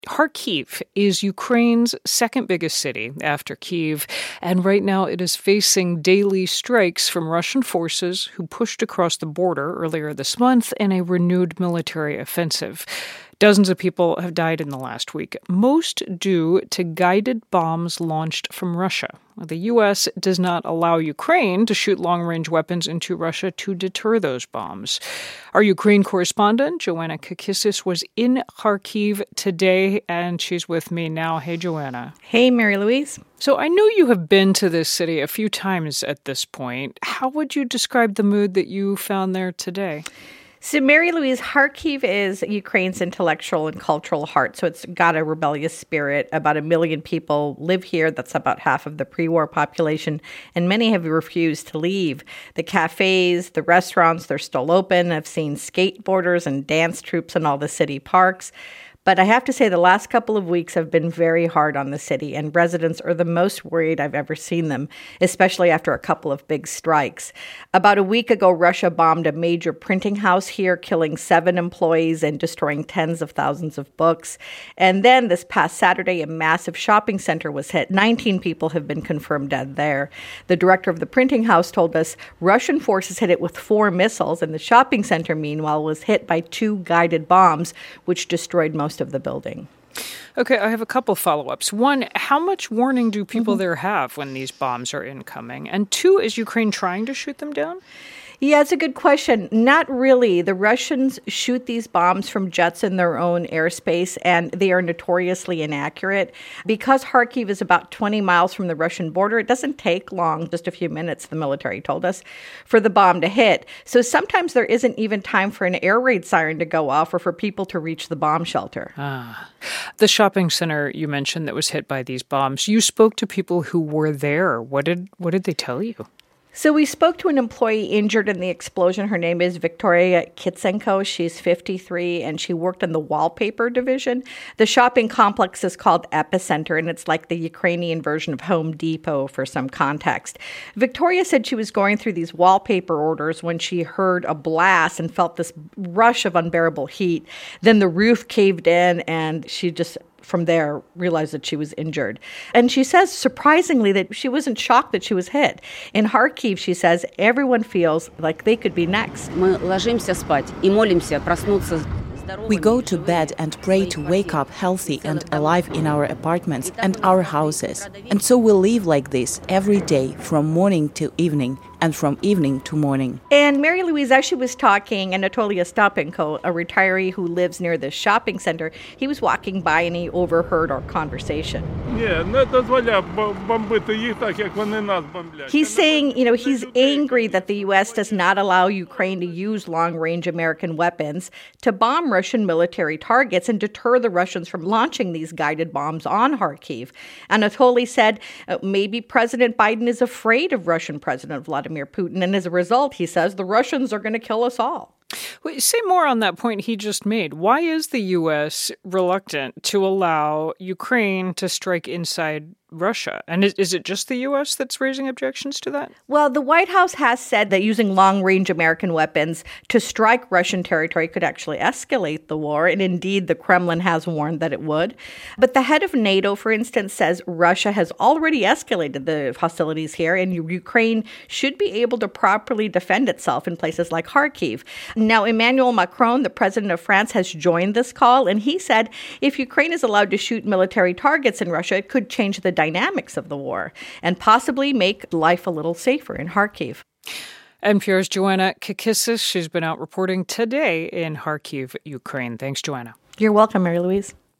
Kharkiv is Ukraine's second biggest city after Kyiv, and right now it is facing daily strikes from Russian forces who pushed across the border earlier this month in a renewed military offensive. Dozens of people have died in the last week, most due to guided bombs launched from Russia. The U.S. does not allow Ukraine to shoot long-range weapons into Russia to deter those bombs. Our Ukraine correspondent, Joanna Kakissis, was in Kharkiv today, and she's with me now. Hey, Joanna. Hey, Mary Louise. So I know you have been to this city a few times at this point. How would you describe the mood that you found there today? So, Mary Louise, Kharkiv is Ukraine's intellectual and cultural heart. So it's got a rebellious spirit. About 1 million people live here. That's about half of the pre-war population. And many have refused to leave. The cafes, the restaurants, they're still open. I've seen skateboarders and dance troupes in all the city parks. But I have to say the last couple of weeks have been very hard on the city, and residents are the most worried I've ever seen them, especially after a couple of big strikes. About a week ago, Russia bombed a major printing house here, killing 7 employees and destroying tens of thousands of books. And then this past Saturday, a massive shopping center was hit. 19 people have been confirmed dead there. The director of the printing house told us Russian forces hit it with 4 missiles, and the shopping center, meanwhile, was hit by 2 guided bombs, which destroyed most of the building. Okay, I have a couple follow-ups. One, how much warning do people there have when these bombs are incoming? And 2, is Ukraine trying to shoot them down? Yeah, it's a good question. Not really. The Russians shoot these bombs from jets in their own airspace, and they are notoriously inaccurate. Because Kharkiv is about 20 miles from the Russian border, it doesn't take long, just a few minutes, the military told us, for the bomb to hit. So sometimes there isn't even time for an air raid siren to go off or for people to reach the bomb shelter. The shopping center you mentioned that was hit by these bombs, you spoke to people who were there. What did they tell you? So we spoke to an employee injured in the explosion. Her name is Victoria Kitsenko. She's 53, and she worked in the wallpaper division. The shopping complex is called Epicenter, and it's like the Ukrainian version of Home Depot for some context. Victoria said she was going through these wallpaper orders when she heard a blast and felt this rush of unbearable heat. Then the roof caved in, and she just from there realized that she was injured. And she says, surprisingly, that she wasn't shocked that she was hit. In Kharkiv, she says, everyone feels like they could be next. We go to bed and pray to wake up healthy and alive in our apartments and our houses. And so we live like this every day, from morning to evening, and from evening to morning. And Mary Louise, as she was talking, Anatoly Ostapenko, a retiree who lives near this shopping center, he was walking by and he overheard our conversation. He's saying, he's angry that the U.S. does not allow Ukraine to use long-range American weapons to bomb Russian military targets and deter the Russians from launching these guided bombs on Kharkiv. Anatoly said maybe President Biden is afraid of Russian President Vladimir Putin, and as a result, he says, the Russians are going to kill us all. Wait, say more on that point he just made. Why is the U.S. reluctant to allow Ukraine to strike inside Russia? And is it just the U.S. that's raising objections to that? Well, the White House has said that using long-range American weapons to strike Russian territory could actually escalate the war, and indeed the Kremlin has warned that it would. But the head of NATO, for instance, says Russia has already escalated the hostilities here, and Ukraine should be able to properly defend itself in places like Kharkiv. Now, Emmanuel Macron, the president of France, has joined this call, and he said if Ukraine is allowed to shoot military targets in Russia, it could change the dynamics of the war and possibly make life a little safer in Kharkiv. NPR's Joanna Kakissis, she's been out reporting today in Kharkiv, Ukraine. Thanks, Joanna. You're welcome, Mary Louise.